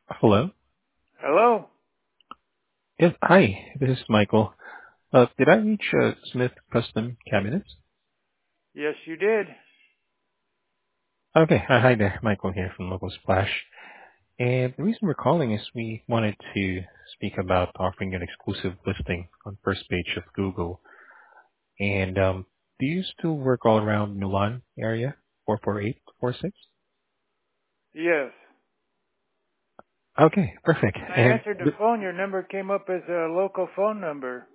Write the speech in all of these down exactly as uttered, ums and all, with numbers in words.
Hello. Hello? Yes, hi. This is Michael. Uh, did I reach uh, Smith Custom Cabinets? Yes, you did. Okay. Uh, hi there, Michael here from Local Splash. And the reason we're calling is we wanted to speak about offering an exclusive listing on first page of Google. And um, do you still work all around Milan area? four four eight four six. Yes. Okay, perfect. When I And answered the th- phone, your number came up as a local phone number.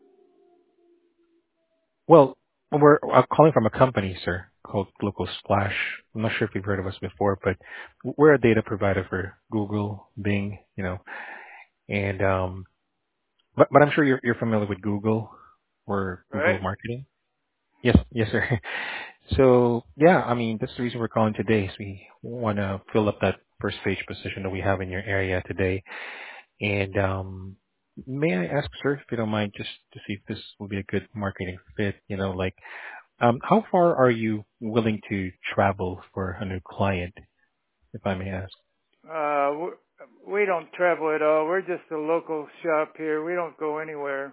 well, we're uh, calling from a company, sir, called Local Splash. I'm not sure if you've heard of us before, but we're a data provider for Google, Bing, you know, and um, but but I'm sure you're you're familiar with Google or Google Right? Marketing. Yes, yes, sir. So yeah, I mean that's the reason we're calling today. Is we want to fill up that first page position that we have in your area today. And um, may I ask, sir, if you don't mind, just to see if this will be a good marketing fit? You know, like um, how far are you willing to travel for a new client, if I may ask? Uh, w- we don't travel at all. We're just a local shop here. We don't go anywhere.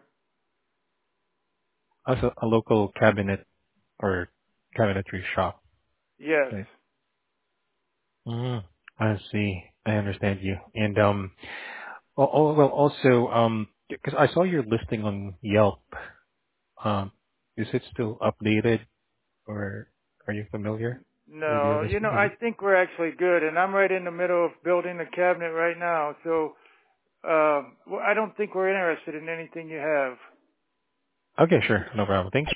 As a, a local cabinet or cabinetry shop, Yes. right? Mm, I see. I understand you. And um, oh, oh, well, also um, because I saw your listing on Yelp. Um, is it still updated, or are you familiar with your No, you know, listing? Is I it? think we're actually good, and I'm right in the middle of building a cabinet right now, so uh, well, I don't think we're interested in anything you have. Okay, sure, no problem. Thanks.